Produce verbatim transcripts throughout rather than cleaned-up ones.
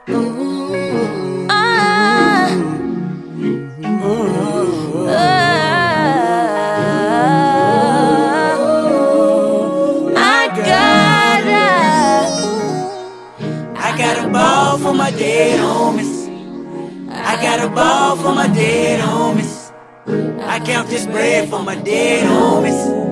Ooh, ah, ooh, I gotta, I got a ball for my dead homies. I got a ball for my dead homies. I count this bread for my dead homies.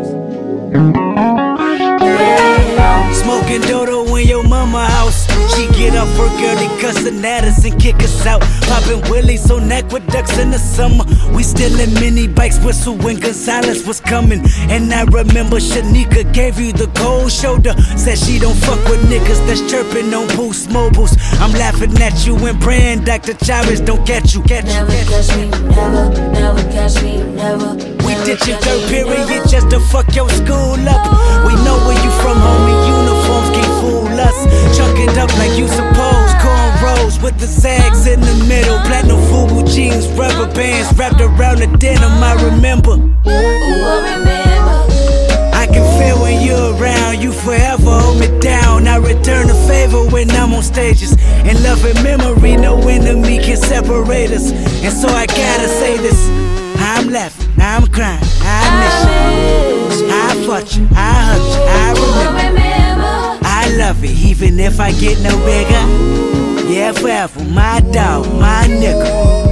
Smoking dodo in your mama house. She get off her girly cussin' at us and kick us out. Poppin' willies on aqueducts in the summer. We still in mini bikes, whistle when Gonzalez was coming. And I remember Shanika gave you the cold shoulder. Said she don't fuck with niggas that's chirping on Boost Mobiles. I'm laughing at you and praying Doctor Chavez don't catch you. Catch you. Never catch me, never, never catch me, never. We did your third period just to fuck your school up. We know where you from, homie. Uniforms can't fool us. Chunk it up like you suppose. Cornrows with the zags in the middle. Platinum Fubu jeans, rubber bands wrapped around the denim. I remember. Ooh, I remember. I can feel when you're around. You forever hold me down. I return the favor when I'm on stages. In love and memory, no enemy can separate us. And so I gotta say this. I'm laughing, I'm crying, I miss you. I fought you, I hugged you, I remember. I love it, even if I get no bigger. Yeah, forever, my dog, my nigga.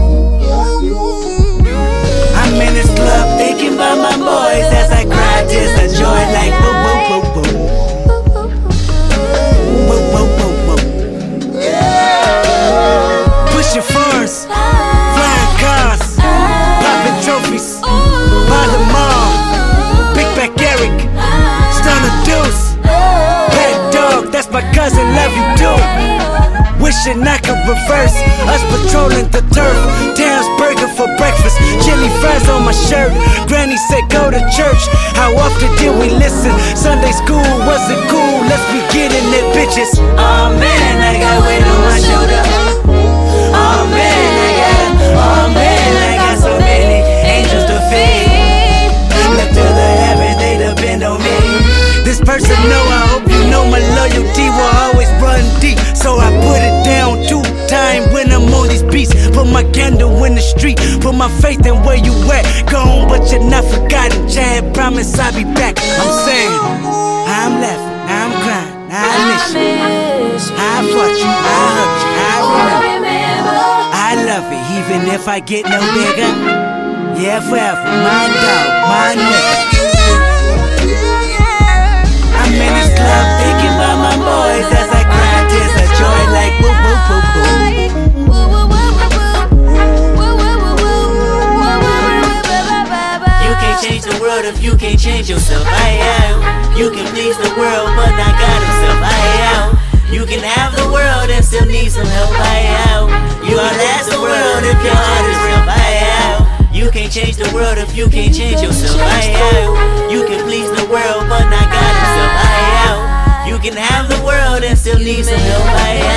I'm in this club thinking about my boys as I cry tears of joy like whoa, whoa, whoa, whoa. Whoa, whoa, whoa, whoa. Pushing foreigns, flying cars, popping trophies, by the mall, Big Back Eric, Stunner Deuce, Bad Dog, that's my cousin, love you too. Wishing I could reverse us patrolling the turf. Towns burger for breakfast, chili fries on my shirt. Granny said go to church. How often did we listen? Sunday school wasn't cool. Let's be getting it, bitches. Oh man, I got weight on my shoulder. Oh man, I got. Oh man, I got so many angels to feed. Look to the heavens, they depend on me. This person know, I hope you know my loyalty will always run deep. So I put it down two times when I'm on these beats. Put my candle in the street, put my faith in where you at. Gone, but you're not forgotten. Chad promise I'll be back. I'm saying, I'm laughing, I'm crying, I miss you. I fought you, I hugged you, I remember. I love it, even if I get no bigger. Yeah, forever, my dog, my nigga. I'm in this club thinking about my boys as I cry tears of joy like woo woo woo woo. You can't change the world if you can't change yourself. I am. You can please the world but not God himself. I am. You can have the world and still need some help. I am. You outlast the world if your heart is real. I am. You can't change the world if you can't change yourself. I am. You can please the world but not God himself. I am. You can have the world and still need some help. I am.